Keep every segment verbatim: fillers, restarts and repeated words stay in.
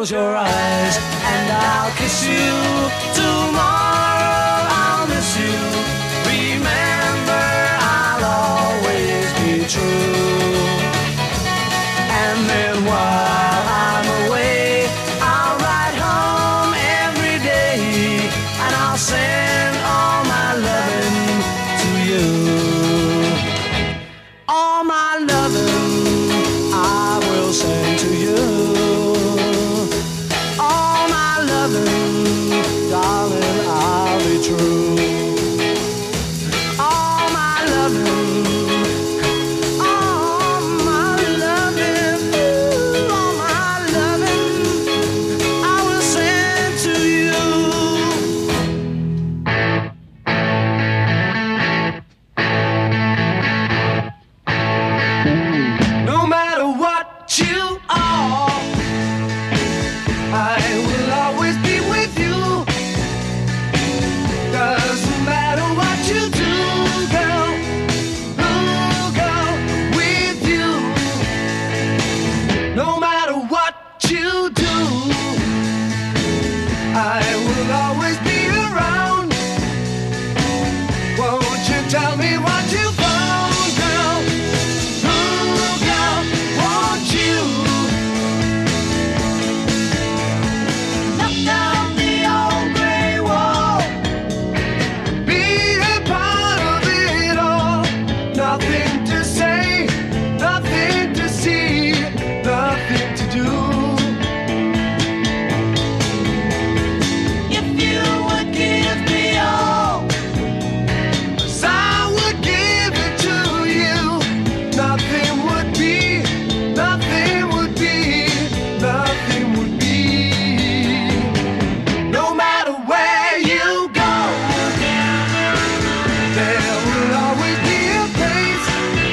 close your eyes and I'll kiss you. Tomorrow I'll miss you. Remember, I'll always be true. And then while I'm away, I'll ride home every day, and I'll send all my loving to you. All my loving I will send to you. All my loving, darling, I'll be true. All my loving, all my loving, all my loving I will send to you. No matter what you are, I will always be with you. Doesn't matter what you do, girl, ooh, girl, with you. No matter what you do, I will always be around. Won't you tell me what you found, girl? Ooh, girl, won't you? Knock down the old gray wall. Be a part of it all. Nothing to say, nothing to see, nothing to do. If you would give me all, 'cause I would give it to you. Nothing would be, nothing would be, nothing would be. No matter where you go, there will always be a place.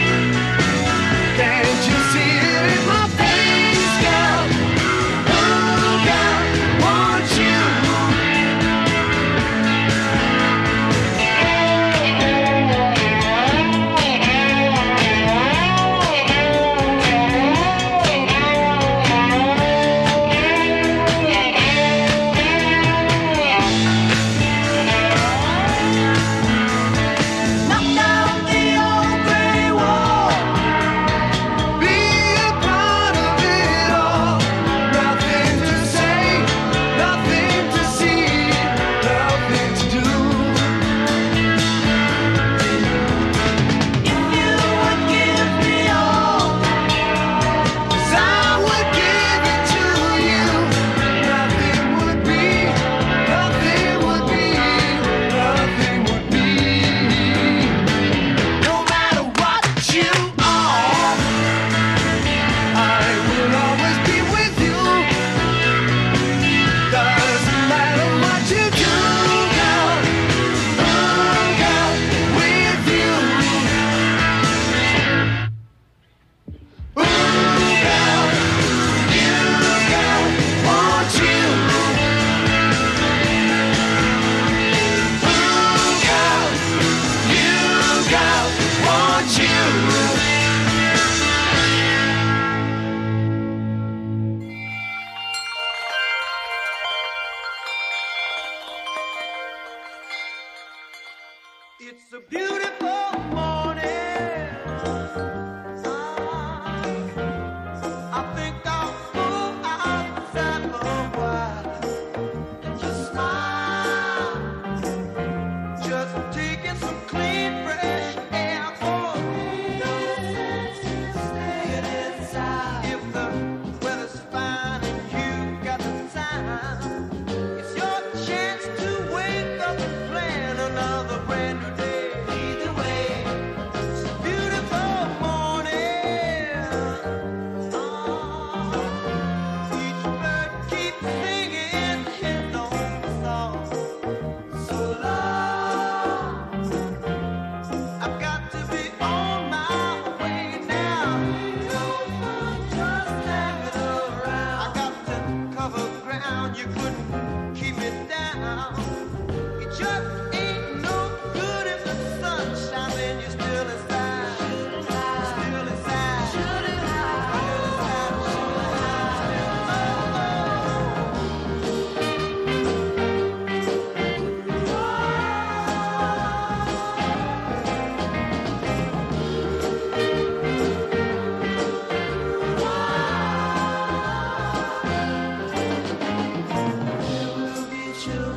Can't you see it in my face, girl? Ooh, girl, won't you? Knock down the old gray wall. Be a part of it all. Nothing to say, nothing to see, nothing to do. If you would give me all, 'cause I would give it to you. Nothing would be, nothing would be, nothing would be. No matter what you are, I will always be with you. Doesn't matter what you do, girl, ooh, girl, with you. Ooh, girl, you, girl, want you. Ooh, girl, you, girl, want you. It's a beautiful morning. I think I'll go outside for a while and just smile. Just taking some clean, fresh air for me. No sense in staying inside. If the weather's fine and you got the time, it's your chance to wake up and plan another brand new day.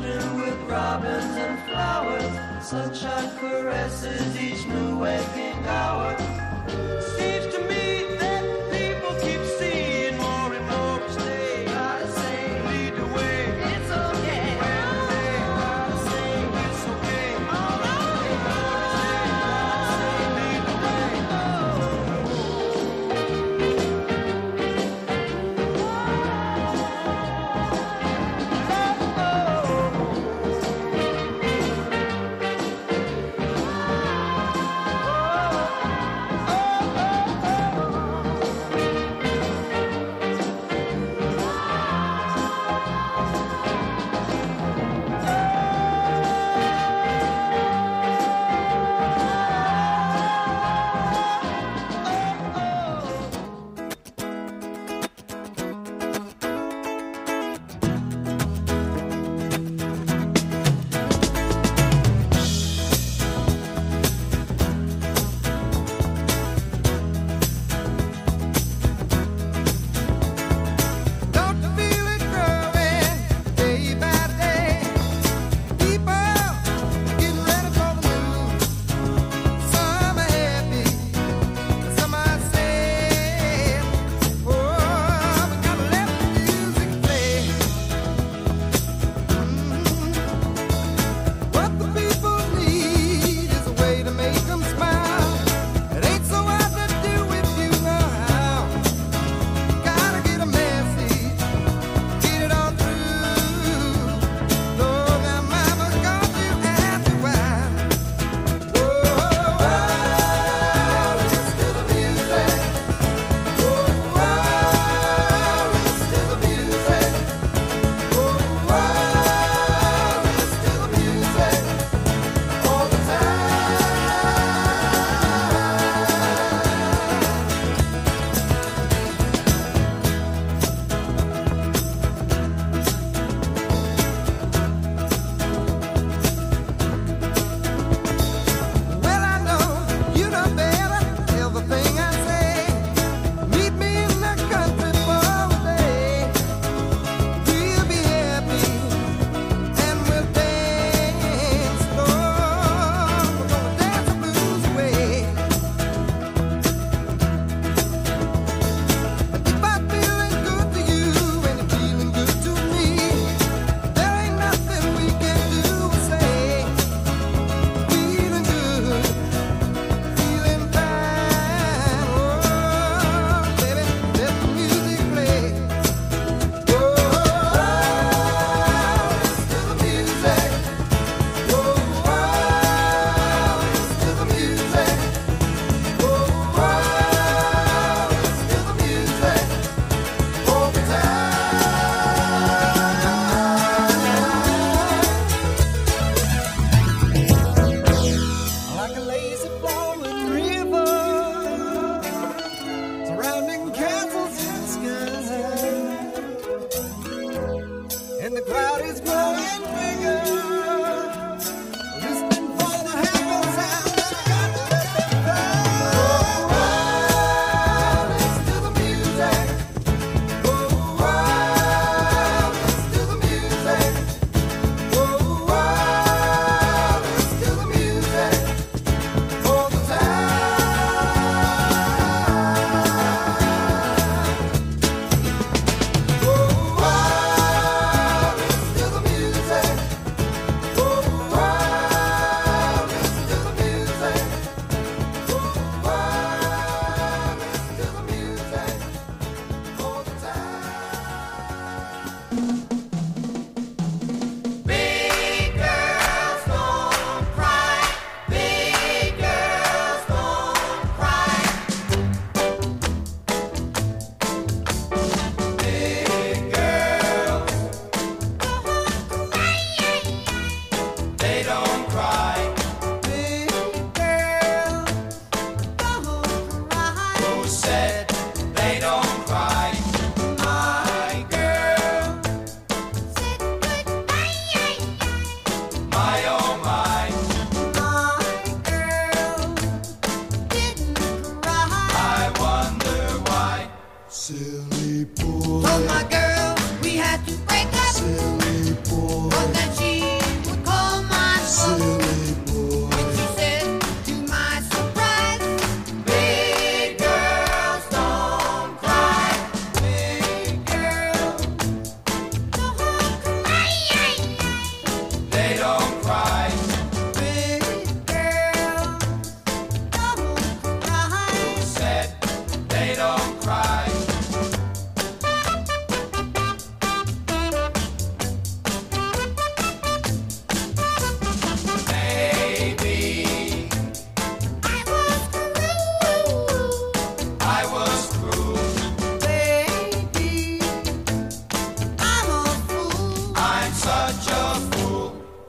afternoon with robins and flowers. Sunshine caresses each new waking hour. Seems to me that people keep seeing more and more each day. Gotta say, lead the way. It's okay. Gotta say, gotta say, it's okay. All right. Gotta say, lead the way. Oh, oh, oh.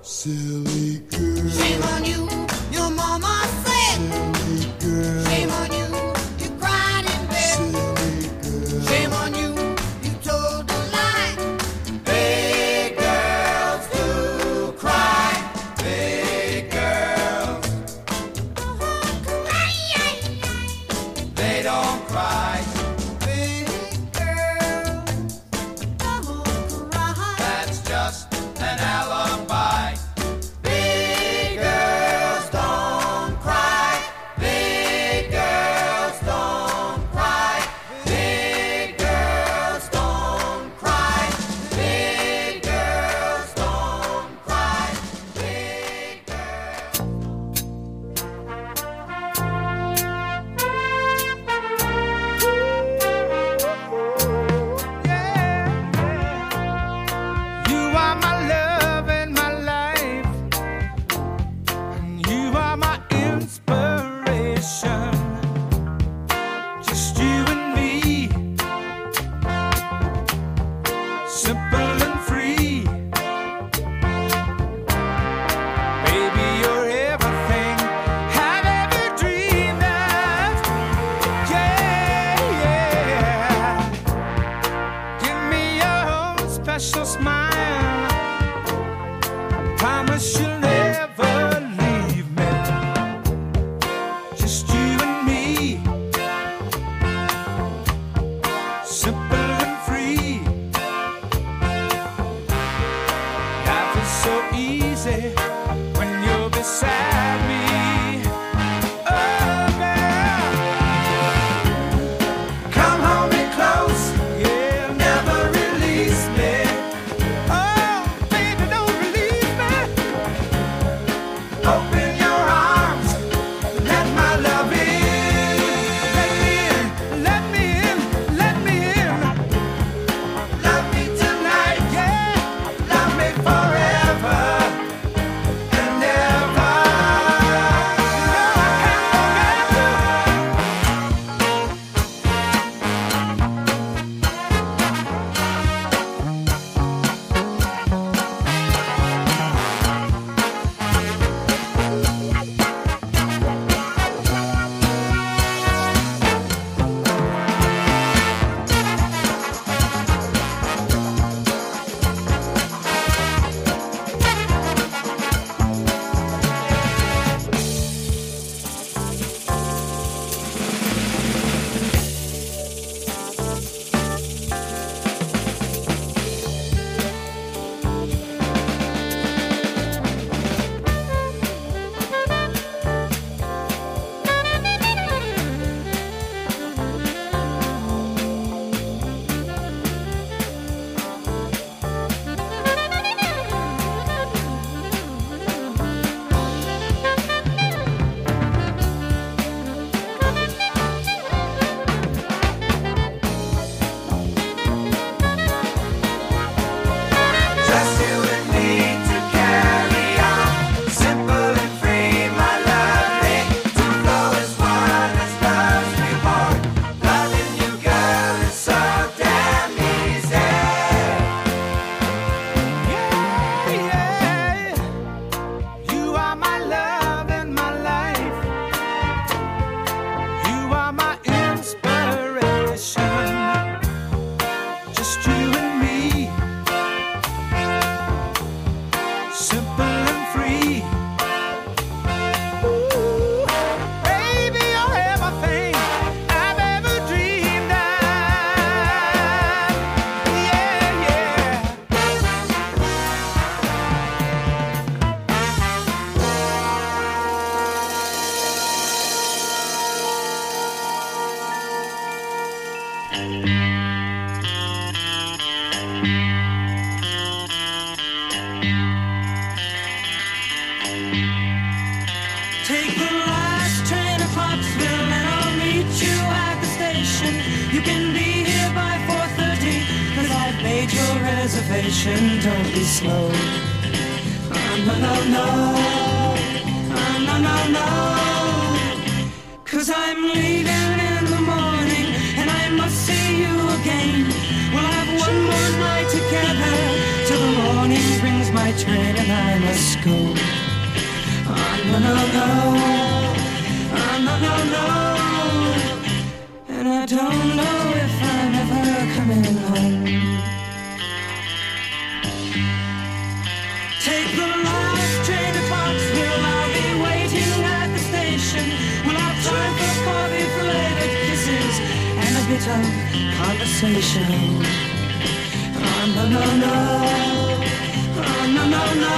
Silly girl. Shame on you, your mama said. Silly girl. Shame on you, you cried in bed. Silly girl. Shame on you, you told a lie. Big girls do cry. Big girls. They don't cry. Big girls don't cry. That's just an alibi. Big girls don't cry. Big girls don't cry. Big girls don't cry. Big girls don't cry. Big You are my love and my life, and you are my inspiration. Just you and me, simple and free. Baby, you're everything I've ever dreamed of. Yeah, yeah. Give me your own special smile. Promise you'll never leave me. Just you and me, simple and free. Life is so easy when you're beside me. Oh, girl, come hold me close, yeah, never release me. Oh, baby, don't release me. Open your arms, let my love in. Let me in, let me in, let me in. Love me tonight, yeah. Love me forever and ever. No, I can't forget you. Just you and me to carry on, simple and free, my lovely. To flow as one as love's reborn. Loving you, girl, is so damn easy. Yeah, yeah. You are my love and my life. You are my inspiration. Just you and me, simple and free. Ooh, baby, you're everything I've ever dreamed of. Yeah, yeah. Take the last train to Pottsville and I'll meet you at the station. You can be here by four thirty, cause I've made your reservation. Don't be slow. Oh, no, no, no. Oh, no, no, no. Cause I'm leaving in the morning and I must see you again. We'll have one more night together till the morning brings my train. and I must go. Oh, no, no, no. Oh, no, no, no. And I don't know if I'm ever coming home. Take the last train to Clarksville. I'll be waiting at the station. We'll have time for coffee, flavored kisses, and a bit of conversation. Oh, no, no, no. Oh, no, no, no.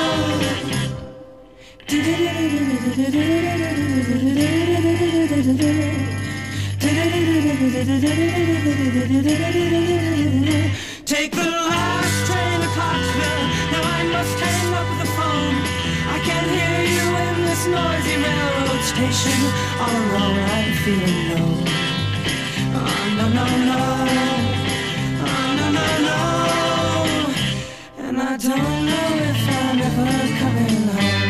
Take the last train to Clarksville. Now I must hang up the phone. I can't hear you in this noisy railroad station. All alone I'm feeling low. Oh, no, no, no. Oh, no, no, no. And I don't know if I'm ever coming home.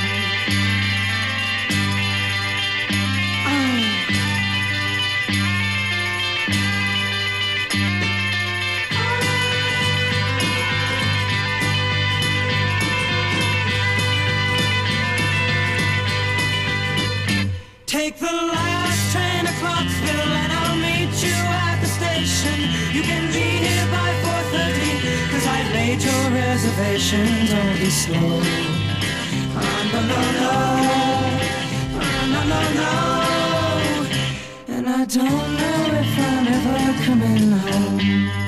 Take the last train to Clarksville and I'll meet you at the station. You can be here by four thirty, cause I've made your reservation. Don't be slow. Oh, no, no, no. Oh, no, no, no. And I don't know if I'm ever coming home.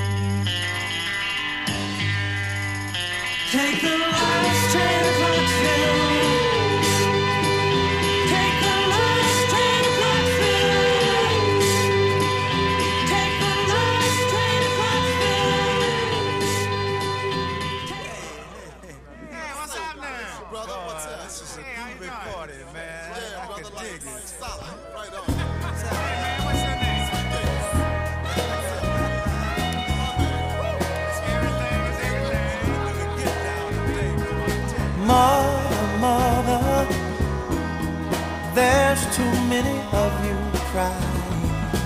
Take the last train to Clarksville. Mother, mother, there's too many of you crying.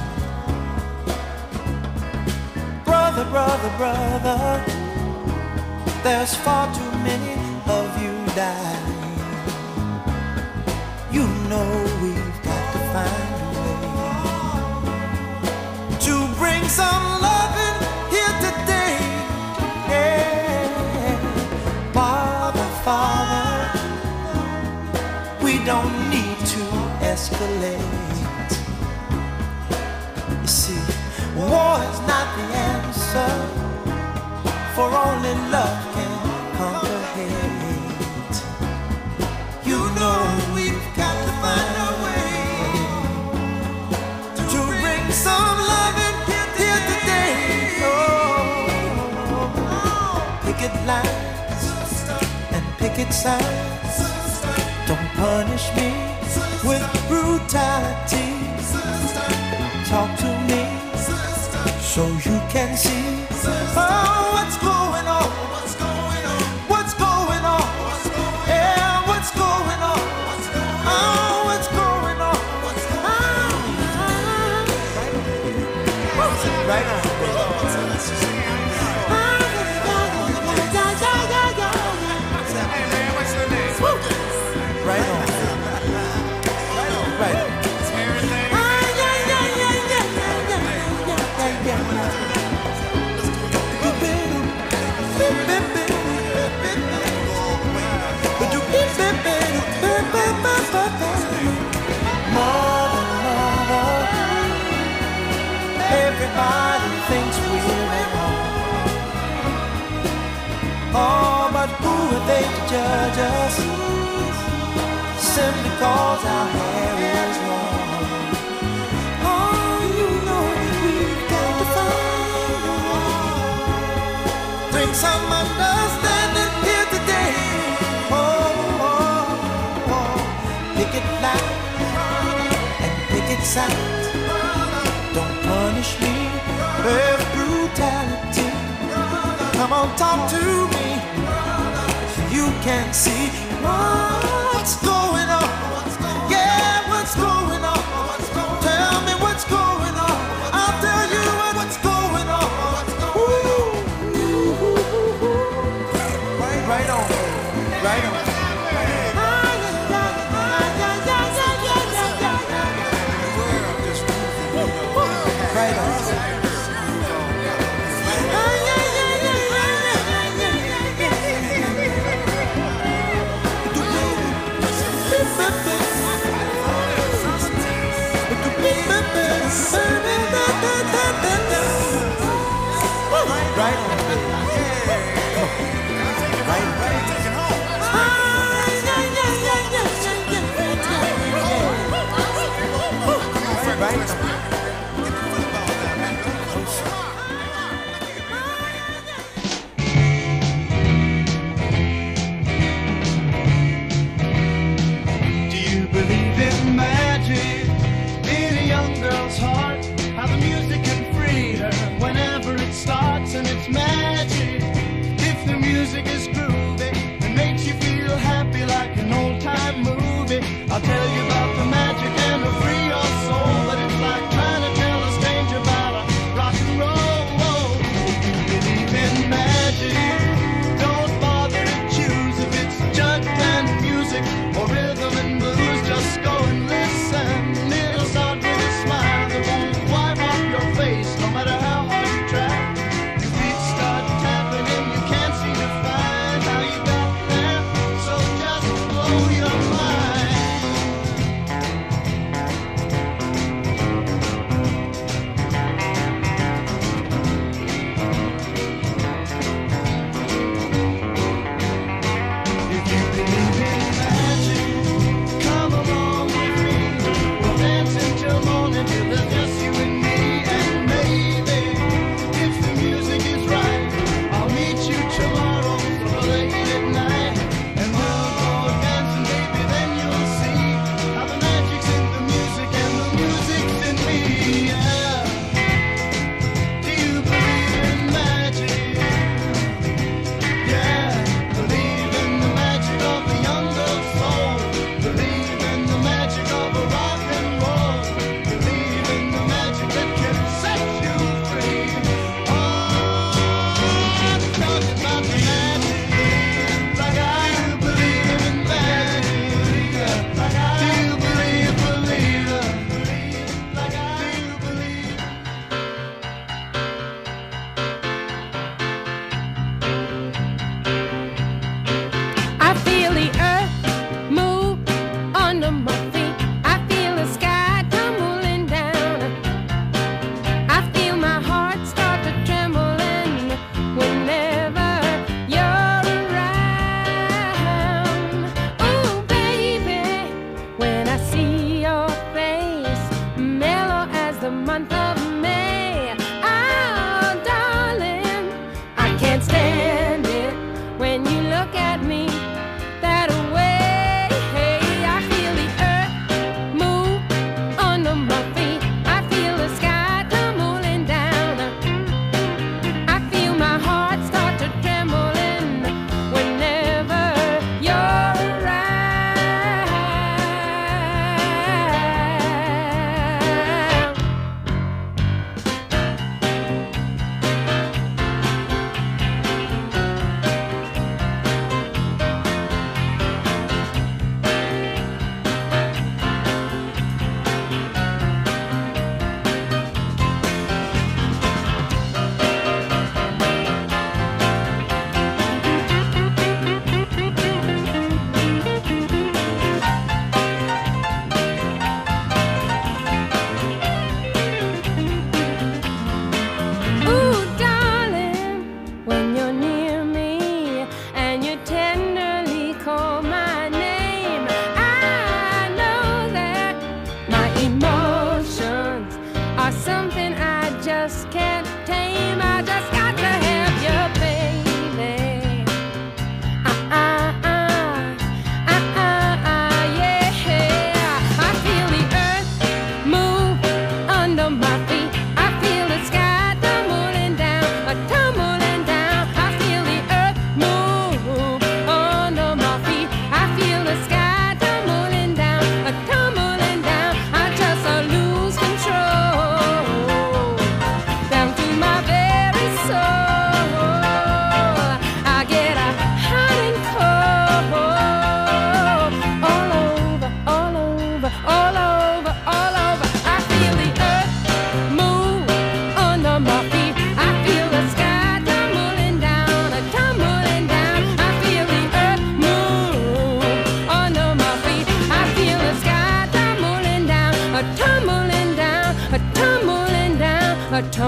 Brother, brother, brother, there's far too many of you dying. You know we've got to find a way to bring some loving here today. Yeah. Father, Father, we don't need to escalate. You see, war is not the answer, for only love can conquer hate. You know we've got to find a way to bring some loving here today. Oh, picket lines and picket signs, don't punish me with brutality. Talk to me so you can see oh, what's going on. What's going on? Yeah, what's going on? Oh, what's going on? Ah, right on. Right on. Right on. Mother, mother, everybody thinks we're at home. Oh, but who are they to judge us? Simply cause our hair is long. Oh, you know we've got to find a way. Bring some understanding here today. Oh, oh, oh. Picket line and picket sign. Don't punish me with brutality. Come on, talk to me so you can see what's going on. Yeah, what's going on? Tell me what's going on. I'll tell you what's going on. Ooh, ooh, ooh, ooh. Right, right on. Right on. Right on. Right on. Right on. Right on.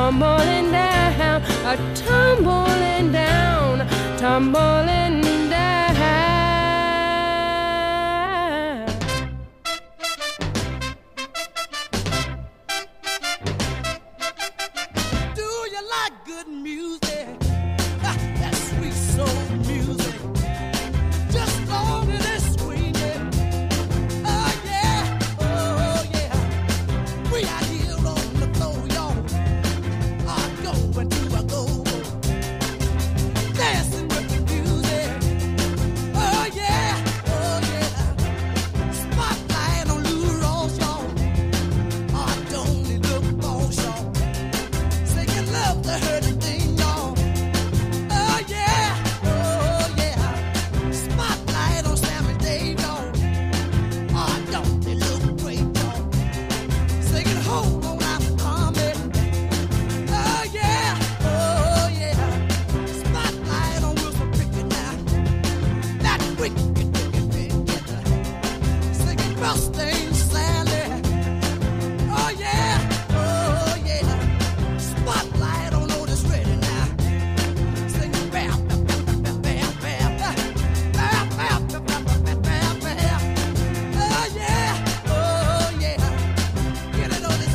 tumbling down, a tumbling down, tumbling down. Do you like good music? That sweet soul music. Just long as it's swinging. Oh yeah, oh yeah. We out here on the floor, y'all. Are going to a go-go. Dancing with the music. Oh yeah, oh yeah. Spotlight on Lou Ross, y'all. Oh, don't it look boss, y'all. Singing love to her the thing, y'all. Oh yeah, oh yeah. Spotlight on Sammy Dave, y'all. Oh, don't they look great, y'all. Singing hold on, I'm coming. Oh yeah, oh yeah. Spotlight on Wilson Pickett now. That wicked, wicked, wicked. Singing Rustin Sally. Oh yeah, oh yeah. Spotlight on Otis Redding now. Singing bam, bam, bam, bam, bam, bam. Bam, bam, bam, bam, bam, bam, bam. Oh yeah, oh yeah. Get it, Otis.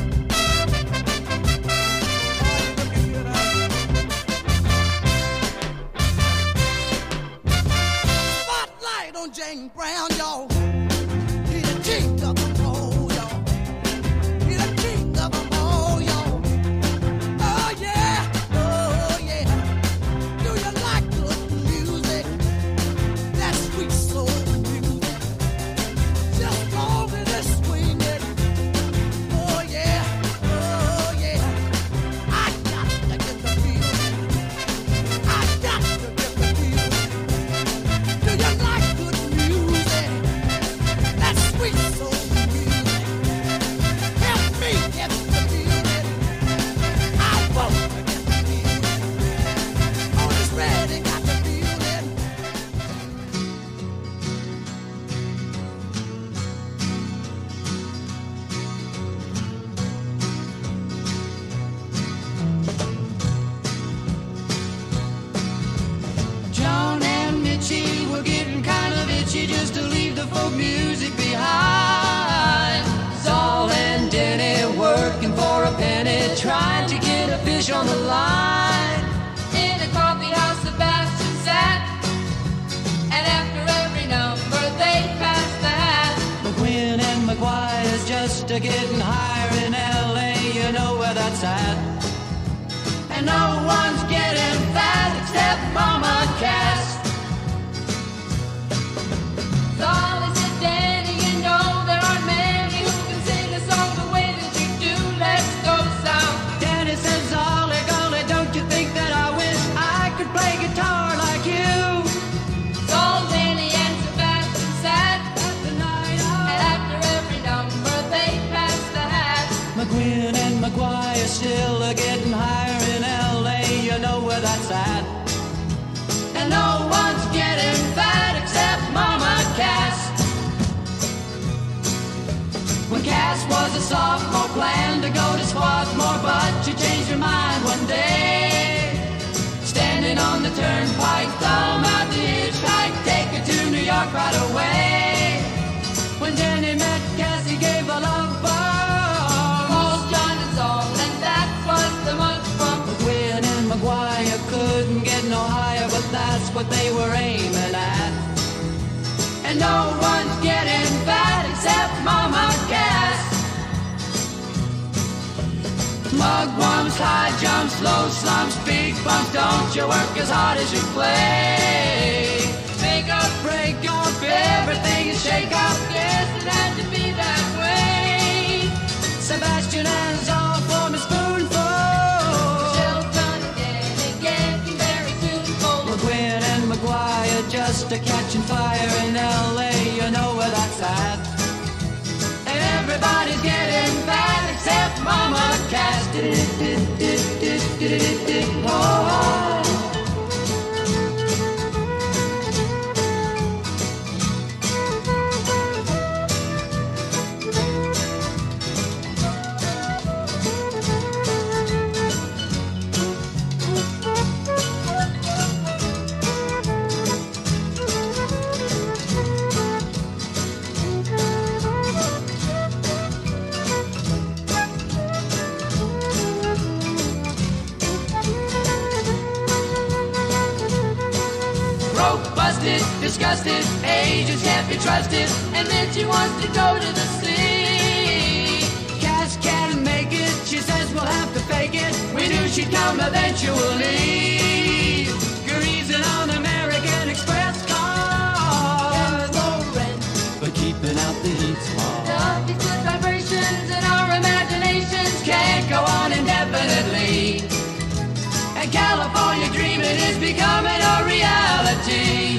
Spotlight on Jane Brown, y'all. He the king of them all, y'all. He the king of them all, y'all. Oh yeah, oh yeah. Do you like good music? That sweet soul music. Just long as it's swinging. Oh yeah, oh yeah. I got to get the feeling. I got to get the feeling. Do you like good music? That sweet soul music. Help me get the feeling. I won't forget the feeling. Otis Redding got the feeling. John and Mitchie were getting kind of itchy just to leave the folk music behind. Saul and Denny working for a penny, trying to get a fish on the line. In a coffee house, Sebastian sat, and after every number they passed the hat. McQueen and McGuire's just a getting higher in L A, you know where that's at. And no one's getting fat except Mama Cass. Solly said, Danny, you know there aren't many who can sing a song the way that you do. Let's go south. Danny said, Solly, golly, don't you think that I wish I could play guitar like you? So Danny and Sebastian sat the night out, and after every number they passed the hat. McQueen and McGuire still are getting higher in L A, you know where that's at. And no one's getting fat except Mama Cass. When Cass was a sophomore, planned to go to Swarthmore, but she changed her mind one day. Standing on the turnpike, thumb out the hitchhike, take her to New York right away. When Jenny met Cass, he gave a love bomb. Called John and Saul, and that was the month from. McQueen and McGuire couldn't get no higher, but that's what they were aiming at. And no one's getting fat except Mama Cass. Mugwumps, high jumps, low slumps, big bumps, don't you work as hard as you play. Make up, break up, everything is shake up. Yes, it had to be that way. Sebastian and Saul form a spoonful. Shelton again, getting very tuneful. McQueen and McGuire just a catching fire in L A, you know where that's at. And everybody's getting fat except Mama Cass. Oh, disgusted, agents can't be trusted, and then she wants to go to the sea. Cass can't make it, she says we'll have to fake it, we knew she'd come eventually. Greasing on American Express cars, low rent, but keeping out the heat's hard. The good vibrations in our imaginations can't go on indefinitely. And California dreaming is becoming a reality.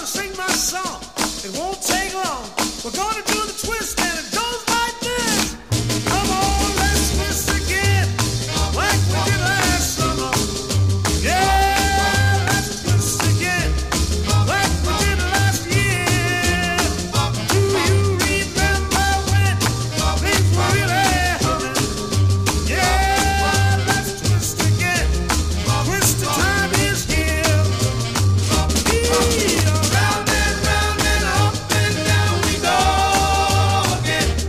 Round and round and up and down we go again.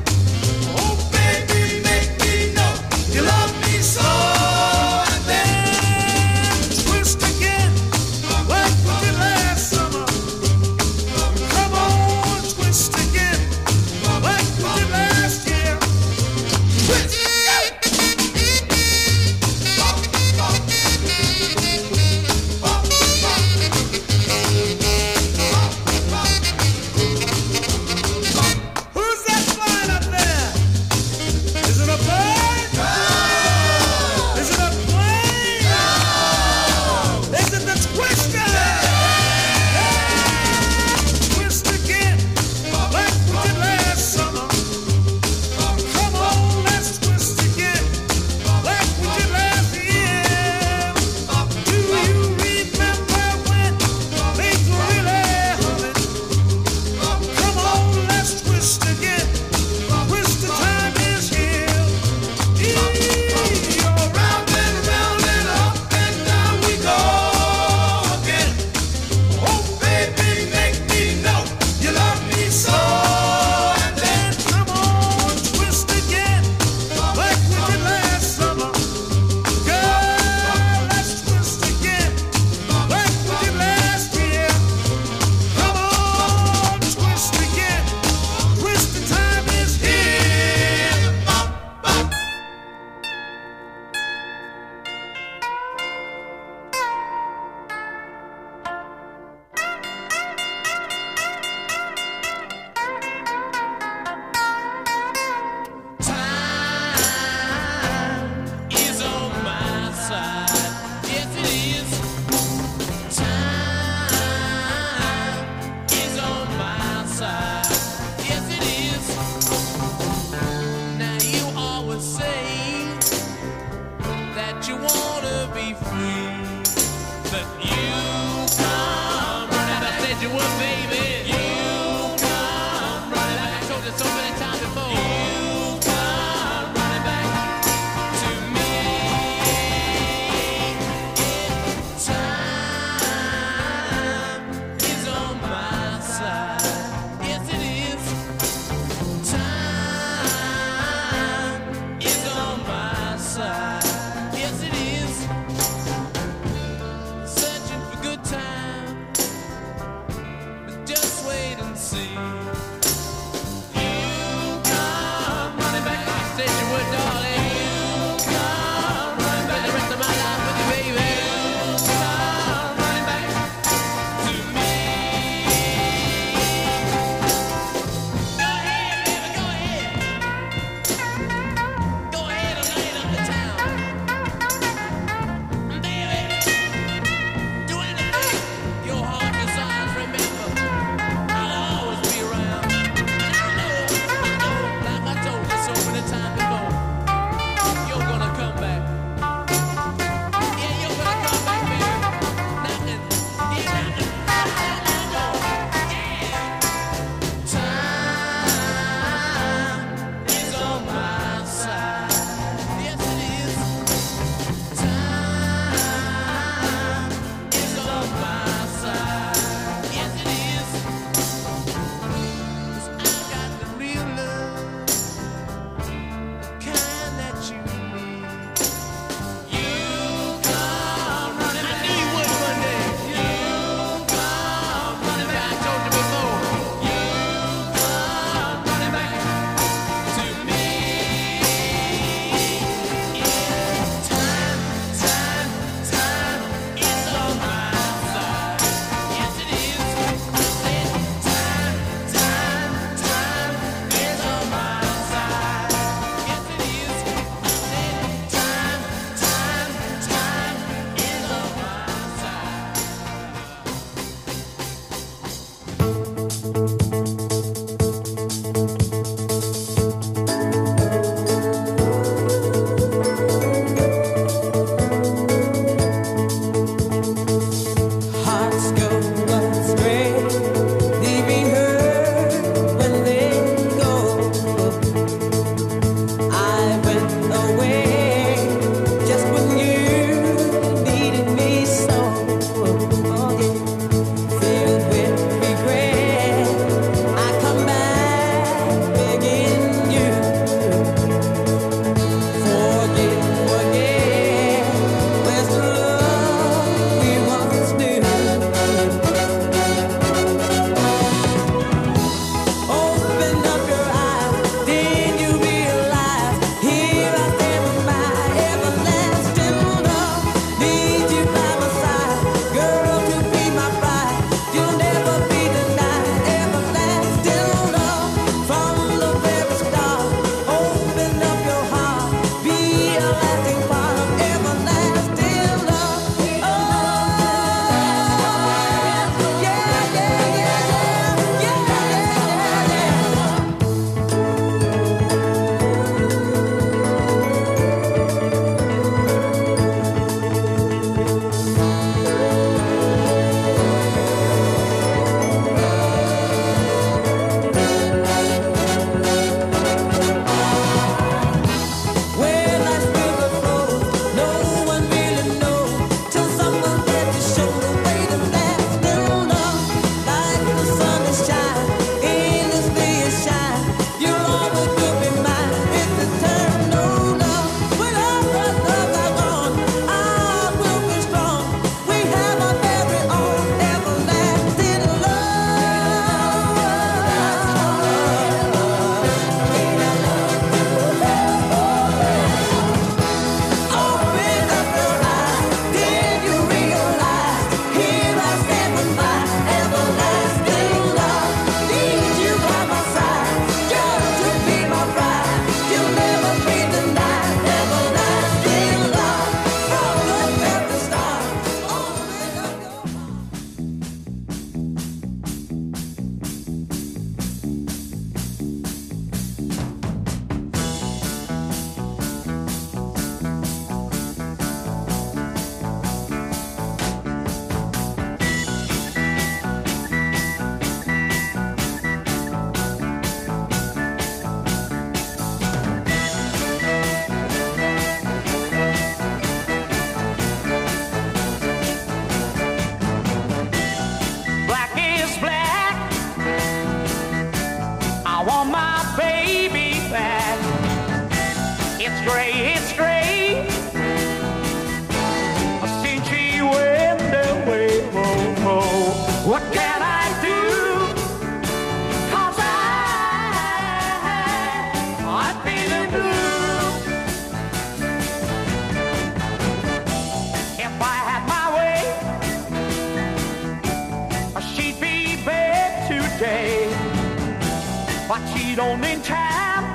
day. But she don't need time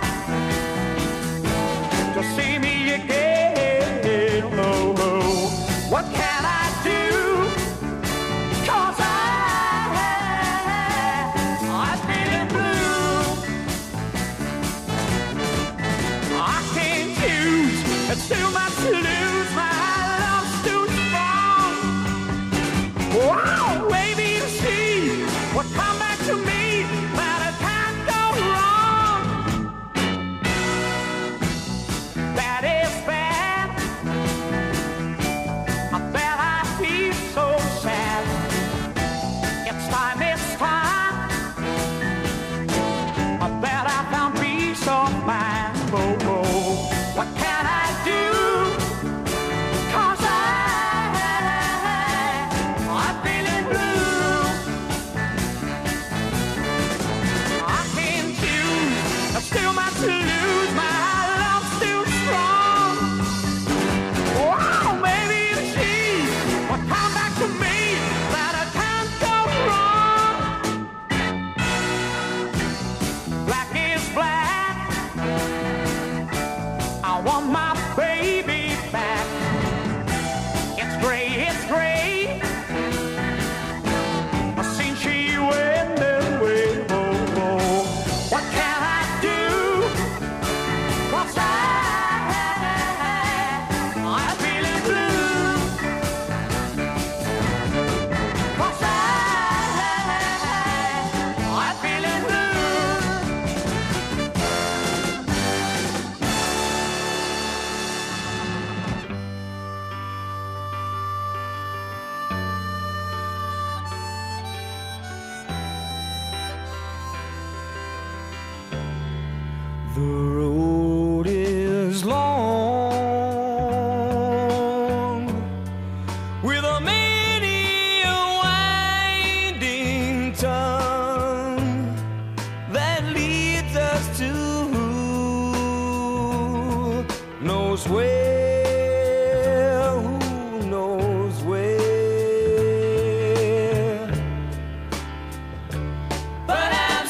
to see me again. Oh, oh. What can I do? 'Cause I, I'm feeling blue. I can't choose, it's too much to lose. My love's too strong. Wow, baby, you see what come back to me, but it can't go wrong. That is bad. I bet I feel so sad. It's time, it's time. I bet I found peace of mind. Oh, oh. What can I do? 'Cause I, I'm feeling blue. I can't choose, there's still much to lose. My love's still strong. Wow, maybe you see what come back to me, that I can't go wrong. Black is black. I want my baby back. It's gray, it's gray. I seen she went away. Oh, oh. What can I do? 'Cause I, I'm feeling blue. 'Cause I, I'm feeling blue. The road is long, with a many a winding tongue that leads us to who knows where, who knows where. But I'm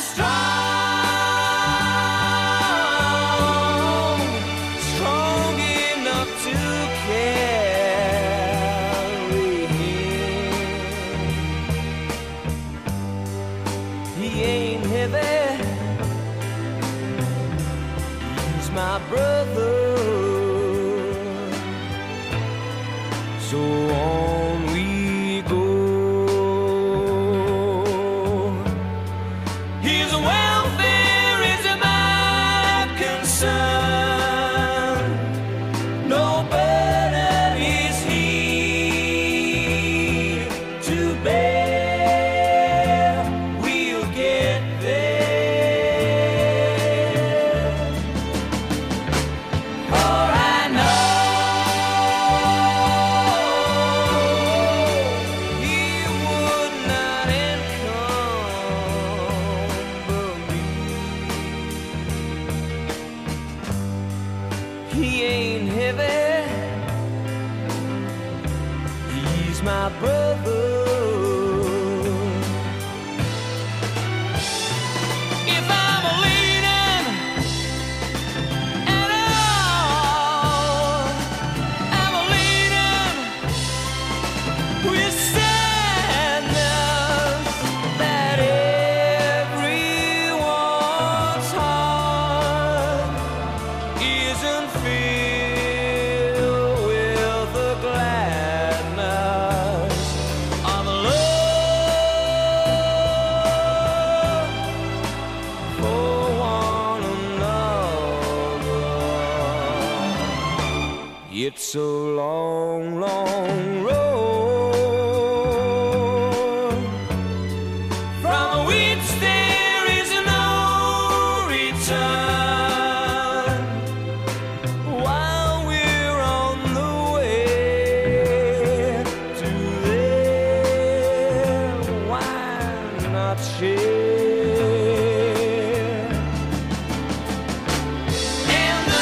strong, strong enough to carry him. He ain't heavy, he's my brother. So on we go. His welfare is my concern. No burden is he to bear. We'll get there. For I know he would not encumber me. He ain't heavy, he's my brother. If I'm leaning at all, I'm leaning with sadness that everyone's heart isn't filled with the gladness of love for one another. It's a long, long road from which there is no return. While we're on the way to there, why not share? And the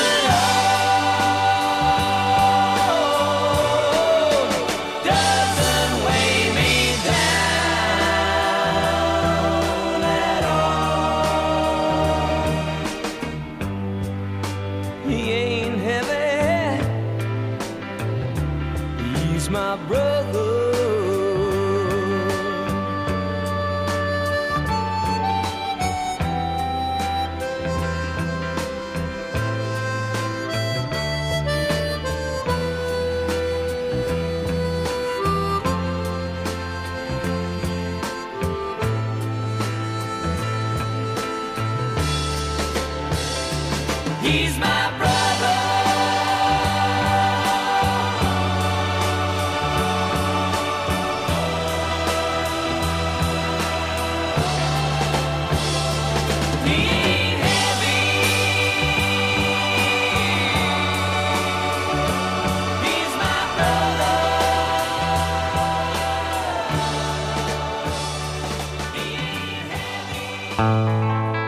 road doesn't weigh me down. He's my brother. Lean heavy. He's my brother. Lean heavy.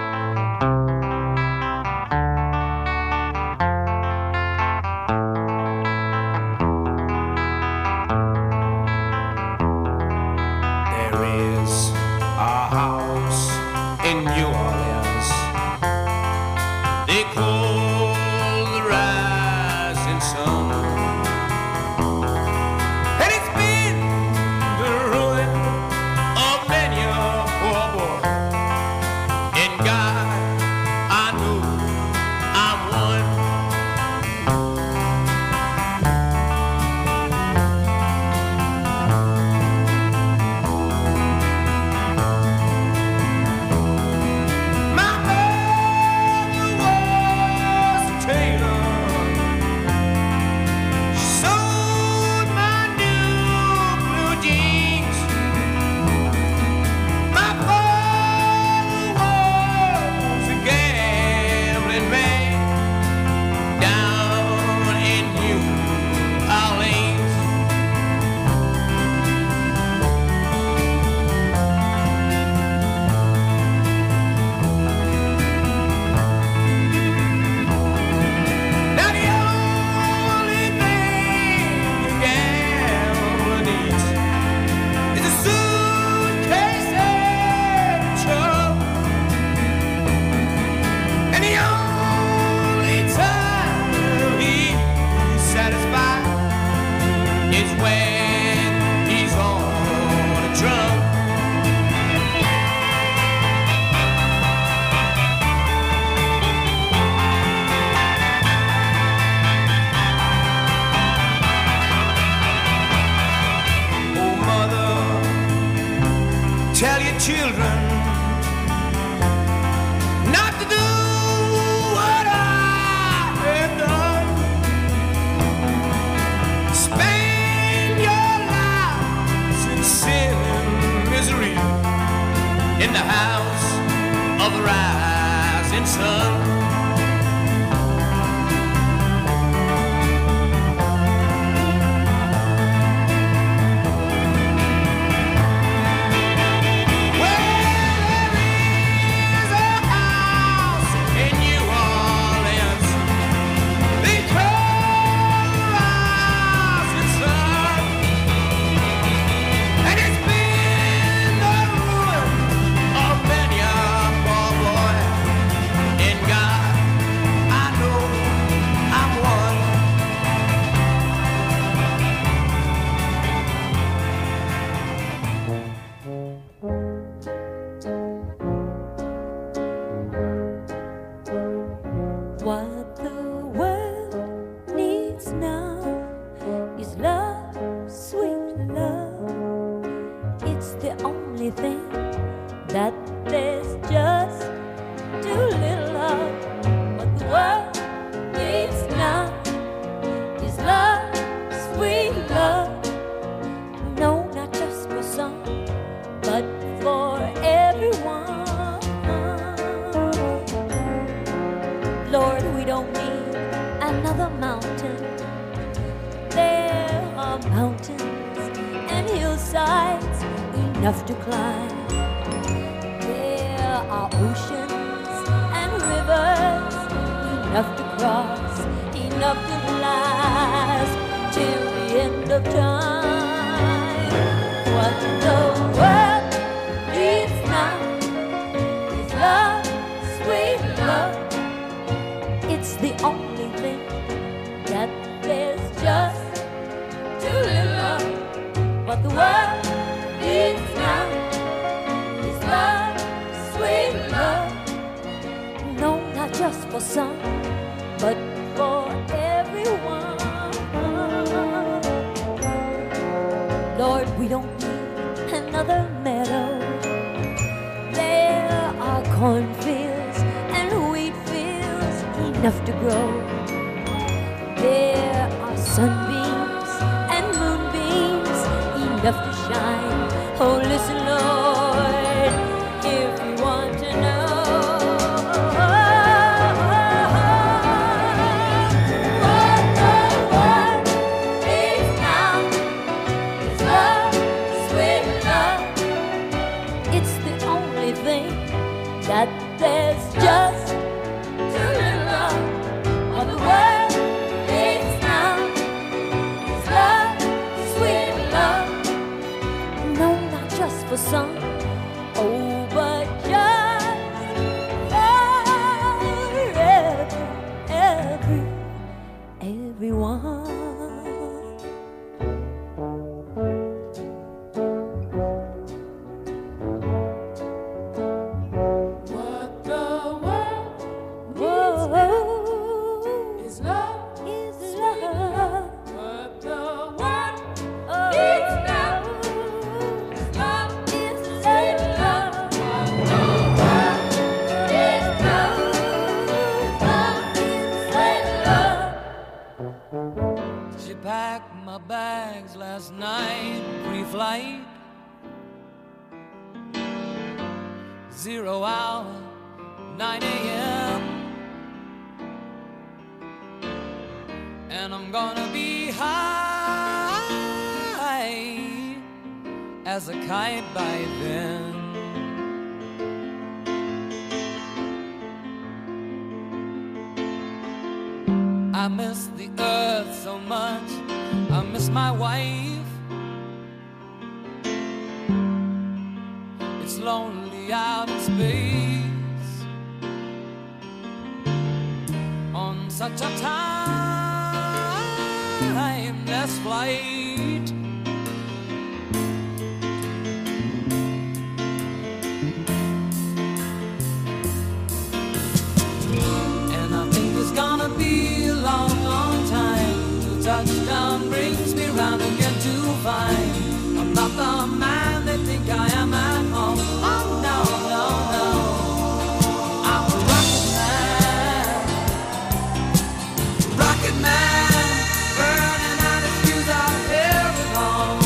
There is a house in New Orleans they call the rising sun, and it's been the ruin of many a poor boy. In God, I know I'm one. My mother was a tailor. She sewed my new blue jeans. My father was a gambling man down in New Orleans. Now the only thing a gambler needs is a suitcase and a truck, and the only time he's satisfied is when he's on a drum. Oh, mother, tell your children not to do what I have done. Spend your lives in sin and misery in the house of the rising sun. What the world needs now is love, sweet love. It's the only thing that there's just too little of. What the world needs now is love, sweet love. No, not just for some, but for everyone. Lord, we don't need another mountain. There are mountains and hillsides enough to climb. There are oceans and rivers enough to cross, enough to last till the end of time. What the world needs now is love, sweet love. It's the only thing that there's just too little of. What the world needs now is love, sweet love. No, not just for some, but for everyone. Lord, we don't need another meadow. There are cornfields and wheat fields enough to grow. There are sunbeams and moonbeams enough to shine. Oh, listen, Lord, if you want to know what the world is now, is love, sweet love. It's the only thing that there's just too little of. All the world needs now is love, sweet love. No, not just for some, oh, but just for every, every, everyone. What the world Whoa, is love. is love. What the world Oh, needs now is is love. sweet love. What the world Is love. Love is sweet love. She packed my bags last night, pre-flight. Zero hour, nine a.m. And I'm gonna be high as a kite by then. I miss the earth so much, I miss my wife. It's lonely out in space on such a timeless flight. And I think it's gonna be a long, long time till touchdown brings me round again to find I'm not the man they think I am at home. Oh no, no, no, I'm a rocket man, rocket man, burning out his fuse out here at home.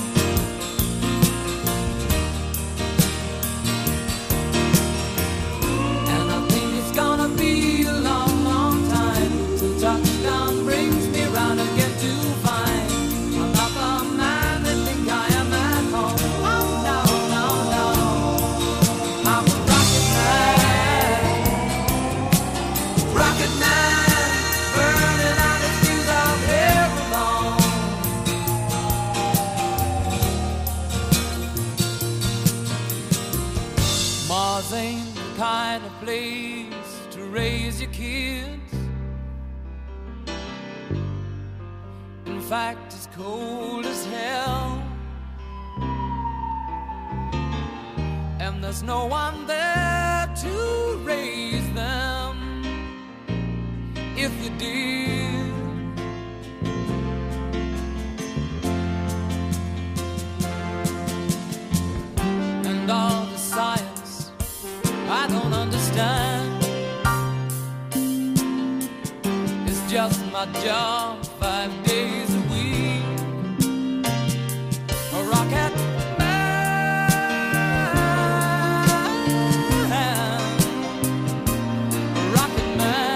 And I think it's gonna be a long, long time till touchdown brings me round again to find I'm not the man they think I am at home. Oh no, no, no, I'm a rocket man, rocket man, burning out his fuse out here alone. Mars ain't the kind of place to raise your kids. In fact, it's cold as hell. And there's no one there to raise them if you did. And all the science I don't understand. It's just my job